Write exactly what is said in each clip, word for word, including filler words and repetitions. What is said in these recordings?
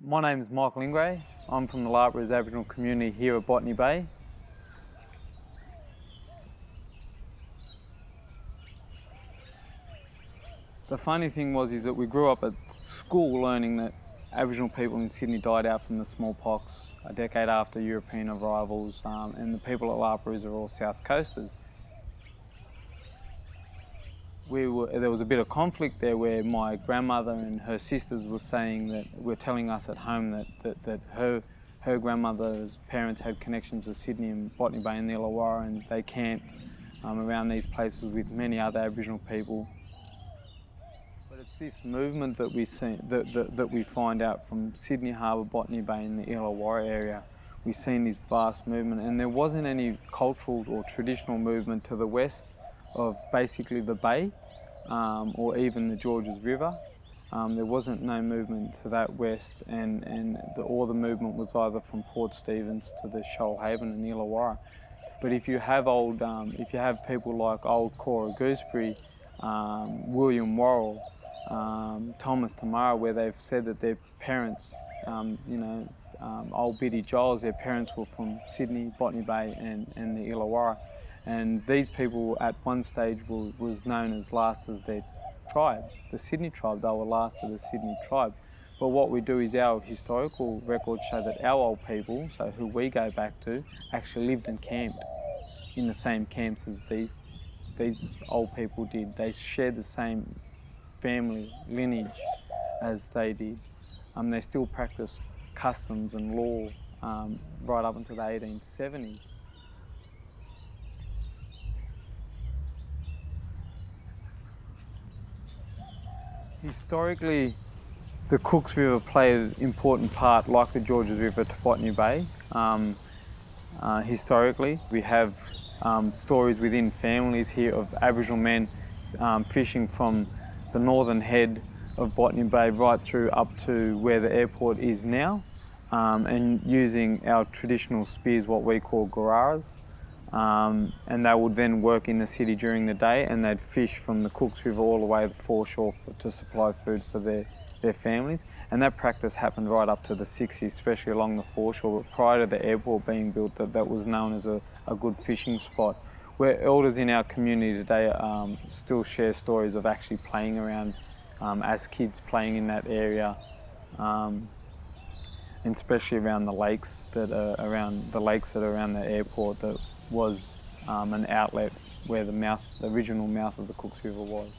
My name is Michael Ingray. I'm from the Larperous Aboriginal community here at Botany Bay. The funny thing was is that we grew up at school learning that Aboriginal people in Sydney died out from the smallpox a decade after European arrivals, um, and the people at Larperous are all South Coasters. We were, there was a bit of conflict there where my grandmother and her sisters were saying that, were telling us at home that, that, that her, her grandmother's parents had connections to Sydney and Botany Bay and the Illawarra, and they camped um, around these places with many other Aboriginal people. But it's this movement that we see, that, that, that we find out from Sydney Harbour, Botany Bay and the Illawarra area. We've seen this vast movement, and there wasn't any cultural or traditional movement to the west of basically the bay um, or even the Georges River. Um, there wasn't no movement to that west, and, and the, all the movement was either from Port Stephens to the Shoalhaven and the Illawarra. But if you have old, um, if you have people like old Cora Gooseberry, um, William Worrell, um, Thomas Tamara, where they've said that their parents, um, you know, um, old Biddy Giles, their parents were from Sydney, Botany Bay and, and the Illawarra. And these people at one stage were, was known as last as their tribe, the Sydney tribe. They were last of the Sydney tribe. But what we do is our historical records show that our old people, so who we go back to, actually lived and camped in the same camps as these, these old people did. They shared the same family lineage as they did. Um, they still practice customs and law um, right up until the eighteen seventies. Historically, the Cooks River played an important part, like the Georges River to Botany Bay. Um, uh, historically, we have um, stories within families here of Aboriginal men um, fishing from the northern head of Botany Bay right through up to where the airport is now, um, and using our traditional spears, what we call gararas. Um, and they would then work in the city during the day, and they'd fish from the Cooks River all the way to the foreshore for, to supply food for their, their families. And that practice happened right up to the sixties, especially along the foreshore. But prior to the airport being built, that, that was known as a, a good fishing spot. Where elders in our community today um, still share stories of actually playing around um, as kids, playing in that area. Um, and especially around the lakes that are around the lakes that are around the airport, that was um, an outlet where the mouth, the original mouth of the Cooks River was.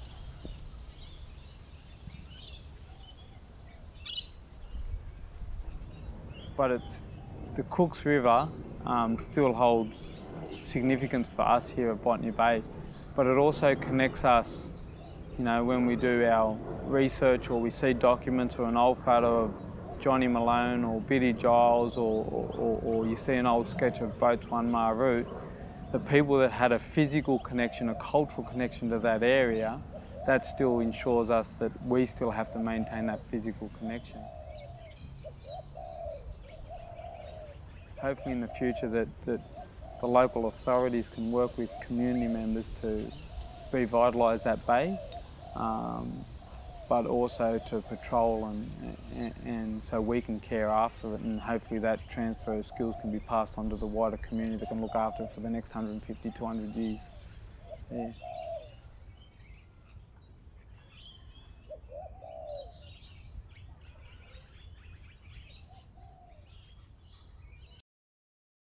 But it's, the Cooks River um, still holds significance for us here at Botany Bay, but it also connects us, you know, when we do our research or we see documents or an old photo of Johnny Malone or Biddy Giles, or, or, or you see an old sketch of Boatswan Maru, the people that had a physical connection, a cultural connection to that area, that still ensures us that we still have to maintain that physical connection. Hopefully in the future that, that the local authorities can work with community members to revitalise that bay, um, but also to patrol and, and, and so we can care after it, and hopefully that transfer of skills can be passed on to the wider community that can look after it for the next one hundred fifty, two hundred years. Yeah.